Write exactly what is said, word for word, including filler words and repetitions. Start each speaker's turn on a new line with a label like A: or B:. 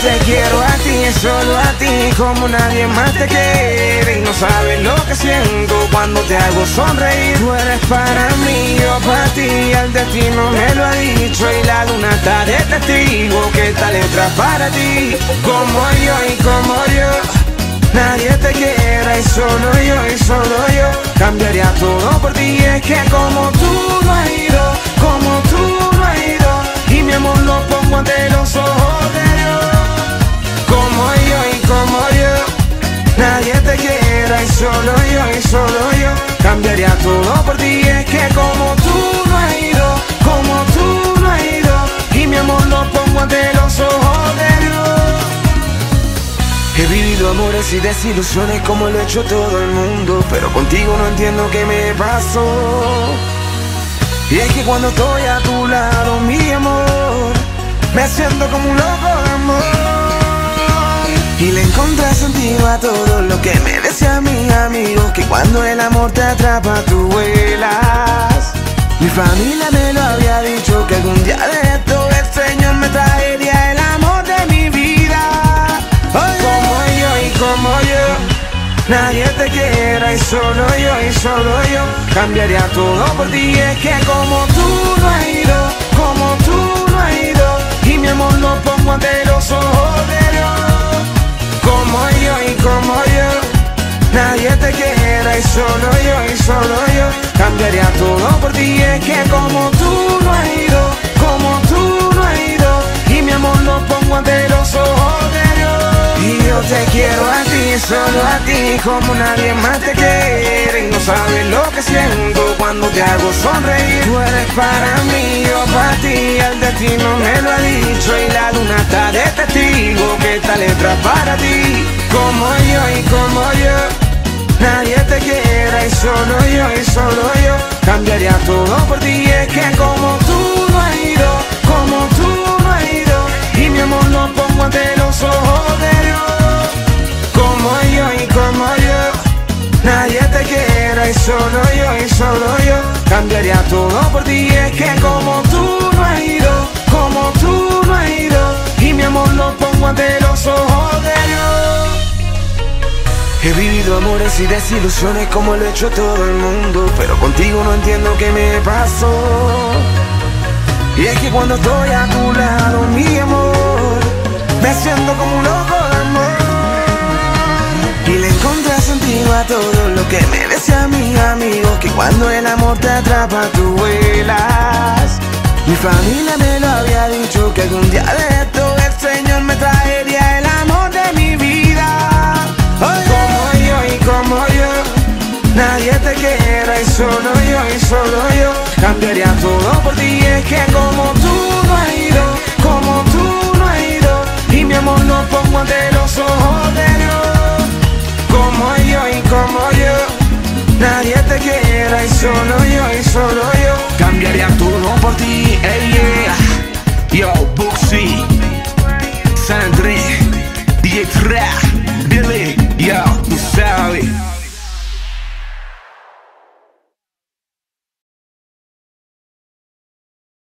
A: te quiero a ti, solo a ti, como nadie más te quiere. Y no sabes lo que siento cuando te hago sonreír. Tú eres para mí, yo para ti, el destino me lo ha dicho. Y la luna está de testigo que esta letra es para ti. Como yo y como yo, nadie te quiera y solo yo y solo yo cambiaría todo por ti. Es que como tú no has ido, como tú no has ido, y mi amor lo pongo ante los ojos de Dios. Como yo y como yo, nadie te quiera y solo yo y solo yo cambiaría todo por ti. Es que como tú no has ido, como tú no has ido, y mi amor lo pongo ante los ojos de Dios. He vivido amores y desilusiones como lo ha hecho todo el mundo, pero contigo no entiendo qué me pasó. Y es que cuando estoy a tu lado, mi amor, me siento como un loco de amor. Y le encontré sentido a todo lo que me decían mis amigos, que cuando el amor te atrapa tú vuelas. Mi familia me lo había dicho, que algún día de esto el Señor me traería el amor de mi vida. Como yo y como yo, nadie te quiera y solo yo y solo yo cambiaría todo por ti. Es que como tú no has ido, como tú no has ido, y mi amor lo pongo ante los ojos de Dios. Como yo y como yo, nadie te quiera y solo yo y solo yo cambiaría todo por ti. Es que como tú no has ido, como tú no has ido, y mi amor lo pongo ante los ojos de Dios. Y yo te quiero a ti, solo a ti, como nadie más te quiere. Y no sabes lo que siento cuando te hago sonreír. Tú eres para mí, yo para ti, el destino me lo ha dicho. Y la luna está de testigo que esta letra es para ti. Como yo y como yo, nadie te quiera y solo yo y solo yo cambiaría todo por ti. Es que como tú no has ido, como tú no has ido, y mi amor lo pongo ante los ojos de Dios. Como yo y como yo, nadie te quiera y solo yo y solo yo cambiaría todo por ti. Es que como tú no has ido, como tú no has ido, y mi amor lo pongo ante los ojos de Dios. He vivido amores y desilusiones como lo ha hecho todo el mundo, pero contigo no entiendo qué me pasó. Y es que cuando estoy a tu lado, mi amor, me siento como un loco de amor. Y le encontré sentido a todo lo que me decían mis amigos, que cuando el amor te atrapa tú vuelas. Mi familia me lo había dicho, que algún día de esto el Señor me traería el amor de mi vida. Como yo y como yo, nadie te quiera y solo yo y solo yo cambiaría todo por ti. Es que como tú no has ido, como tú no has ido, y mi amor lo pongo ante los ojos de Dios. Como yo y como yo, nadie te quiera y solo yo y solo yo cambiaría todo por ti.